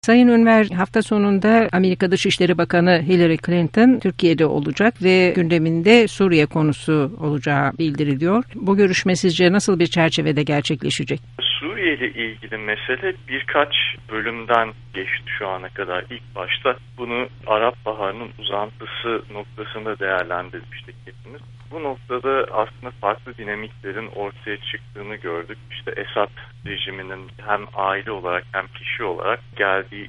Sayın Ünver, hafta sonunda Amerika Dışişleri Bakanı Hillary Clinton Türkiye'de olacak ve gündeminde Suriye konusu olacağı bildiriliyor. Bu görüşme sizce nasıl bir çerçevede gerçekleşecek? Suriye ile ilgili mesele birkaç bölümden geçti şu ana kadar. İlk başta bunu Arap Baharı'nın uzantısı noktasında değerlendirmiştik hepimiz. Bu noktada aslında farklı dinamiklerin ortaya çıktığını gördük. İşte Esad rejiminin hem aile olarak hem kişi olarak geldiği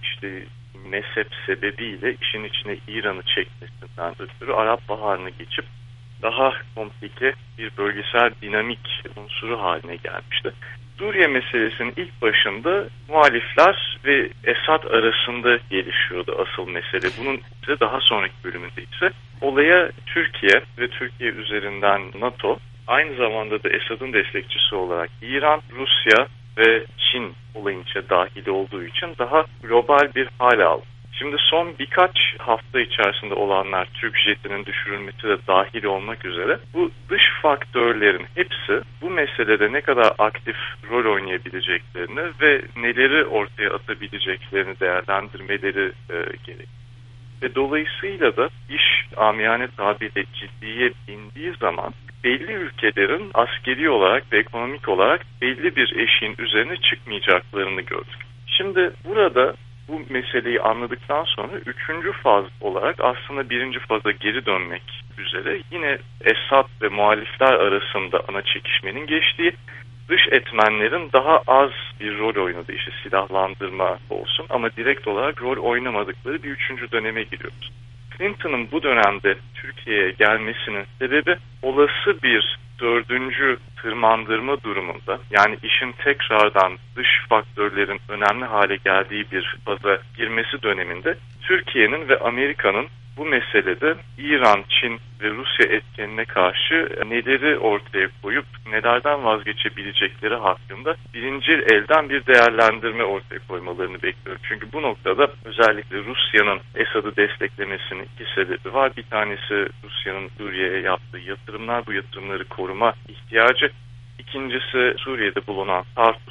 mezhep sebebiyle işin içine İran'ı çekmesinden ötürü Arap Baharı'nı geçip daha komplike bir bölgesel dinamik unsuru haline gelmişti. Suriye meselesinin ilk başında muhalifler ve Esad arasında gelişiyordu asıl mesele. Bunun ise daha sonraki bölümünde ise olaya Türkiye ve Türkiye üzerinden NATO, aynı zamanda da Esad'ın destekçisi olarak İran, Rusya ve Çin olayın içine dahil olduğu için daha global bir hal aldı. Şimdi son birkaç hafta içerisinde olanlar, Türk jetinin düşürülmesi de dahil olmak üzere bu dış faktörlerin hepsi bu meselede ne kadar aktif rol oynayabileceklerini ve neleri ortaya atabileceklerini değerlendirmeleri gerek. Ve dolayısıyla da iş amiyane tabirle ciddiye bindiği zaman belli ülkelerin askeri olarak ve ekonomik olarak belli bir eşiğin üzerine çıkmayacaklarını gördük. Şimdi burada bu meseleyi anladıktan sonra üçüncü faz olarak aslında birinci faza geri dönmek üzere yine Esad ve muhalifler arasında ana çekişmenin geçtiği, dış etmenlerin daha az bir rol oynadığı, silahlandırma olsun ama direkt olarak rol oynamadıkları bir üçüncü döneme giriyoruz. Clinton'ın bu dönemde Türkiye'ye gelmesinin sebebi olası bir dördüncü tırmandırma durumunda, yani işin tekrardan dış faktörlerin önemli hale geldiği bir faza girmesi döneminde Türkiye'nin ve Amerika'nın bu meselede İran, Çin ve Rusya etkenine karşı neleri ortaya koyup nelerden vazgeçebilecekleri hakkında birinci elden bir değerlendirme ortaya koymalarını bekliyorum. Çünkü bu noktada özellikle Rusya'nın Esad'ı desteklemesinin iki sebebi var. Bir tanesi Rusya'nın Suriye'ye yaptığı yatırımlar, bu yatırımları koruma ihtiyacı. İkincisi Suriye'de bulunan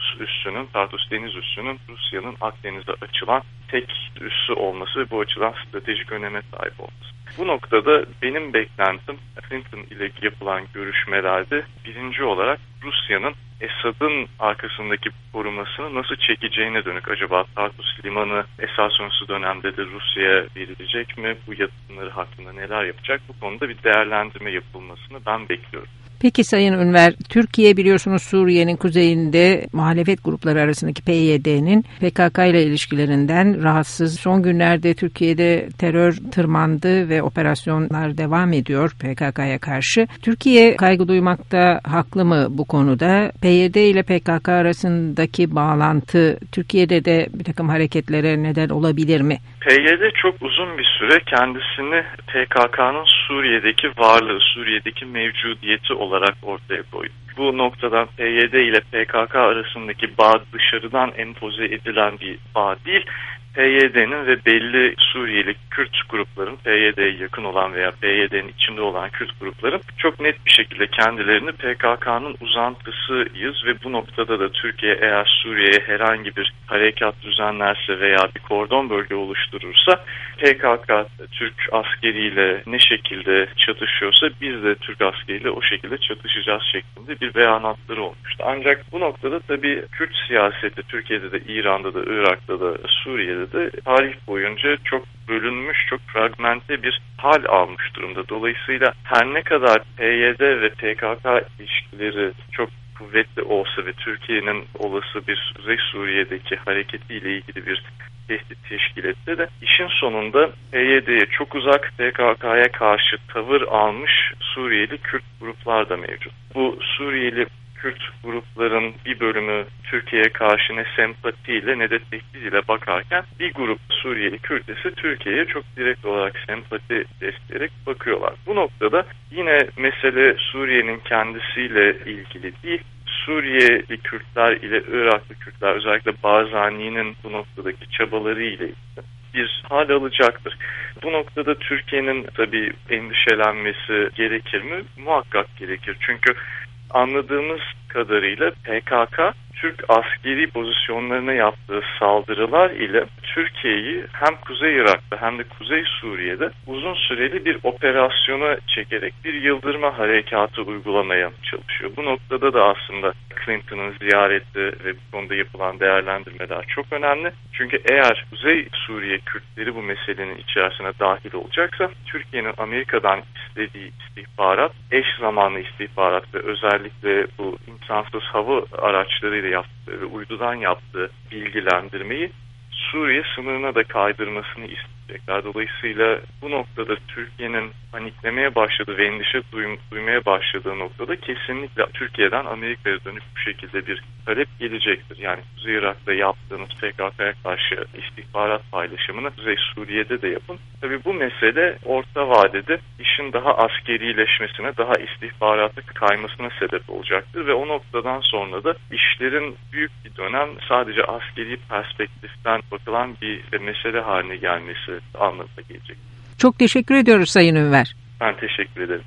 Tartus deniz üssünün Rusya'nın Akdeniz'e açılan tek üssü olması ve bu açıdan stratejik öneme sahip olması. Bu noktada benim beklentim Clinton ile yapılan görüşmelerde birinci olarak Rusya'nın Esad'ın arkasındaki korumasını nasıl çekeceğine dönük. Acaba Tartus limanı Esad sonrası dönemde de Rusya'ya verilecek mi? Bu yatırımları hakkında neler yapacak? Bu konuda bir değerlendirme yapılmasını ben bekliyorum. Peki Sayın Ünver, Türkiye biliyorsunuz Suriye'nin kuzeyinde muhalefet grupları arasındaki PYD'nin PKK ile ilişkilerinden rahatsız. Son günlerde Türkiye'de terör tırmandı ve operasyonlar devam ediyor PKK'ya karşı. Türkiye kaygı duymakta haklı mı bu konuda? PYD ile PKK arasındaki bağlantı Türkiye'de de bir takım hareketlere neden olabilir mi? PYD çok uzun bir süre kendisini PKK'nın Suriye'deki varlığı, Suriye'deki mevcudiyeti olarak ortaya koydu. Bu noktadan PYD ile PKK arasındaki bağ dışarıdan empoze edilen bir bağ değil, PYD'nin ve belli Suriyeli Kürt grupların, PYD'ye yakın olan veya PYD'nin içinde olan Kürt grupların çok net bir şekilde kendilerini PKK'nın uzantısıyız ve bu noktada da Türkiye eğer Suriye'ye herhangi bir harekat düzenlerse veya bir kordon bölge oluşturursa PKK Türk askeriyle ne şekilde çatışıyorsa biz de Türk askeriyle o şekilde çatışacağız şeklinde bir beyanatları olmuştu. Ancak bu noktada tabii Kürt siyaseti Türkiye'de de, İran'da da, Irak'ta da, Suriye'de de tarih boyunca çok bölünmüş, çok fragmente bir hal almış durumda. Dolayısıyla her ne kadar PYD ve PKK ilişkileri çok kuvvetli olsa ve Türkiye'nin olası bir Kuzey Suriye'deki hareketiyle ilgili bir tehdit teşkil etse de işin sonunda PYD'ye çok uzak, PKK'ya karşı tavır almış Suriyeli Kürt gruplar da mevcut. Bu Suriyeli Kürt grupların bir bölümü Türkiye'ye karşı ne sempatiyle ne de tehditle bakarken bir grup Suriyeli Kürt ise Türkiye'ye çok direkt olarak sempati besleyerek bakıyorlar. Bu noktada yine mesele Suriye'nin kendisiyle ilgili değil, Suriyeli Kürtler ile Iraklı Kürtler, özellikle Barzani'nin bu noktadaki çabaları ile ilgili bir hal alacaktır. Bu noktada Türkiye'nin tabii endişelenmesi gerekir mi? Muhakkak gerekir. Çünkü anladığımız kadarıyla PKK Türk askeri pozisyonlarına yaptığı saldırılar ile Türkiye'yi hem Kuzey Irak'ta hem de Kuzey Suriye'de uzun süreli bir operasyona çekerek bir yıldırma harekatı uygulamaya çalışıyor. Bu noktada da aslında Clinton'ın ziyareti ve bu konuda yapılan değerlendirmeler çok önemli. Çünkü eğer Kuzey Suriye Kürtleri bu meselenin içerisine dahil olacaksa Türkiye'nin Amerika'dan istediği istihbarat, eş zamanlı istihbarat ve özellikle bu insansız hava araçlarıyla yaptığı ve uydudan yaptığı bilgilendirmeyi Suriye sınırına da kaydırmasını isteyecekler. Dolayısıyla bu noktada Türkiye'nin paniklemeye başladığı ve endişe duymaya başladığı noktada kesinlikle Türkiye'den Amerika'ya dönük bu şekilde bir talep gelecektir. Yani Kuzey Irak'ta yaptığınız PKK'ya karşı istihbarat paylaşımını Kuzey Suriye'de de yapın. Tabii bu mesele orta vadede işin daha askerileşmesine, daha istihbarata kaymasına sebep olacaktır ve o noktadan sonra da işlerin büyük bir dönem sadece askeri perspektiften bakılan bir mesele haline gelmesi anlamına gelecek. Çok teşekkür ediyoruz Sayın Ünver. Ben teşekkür ederim.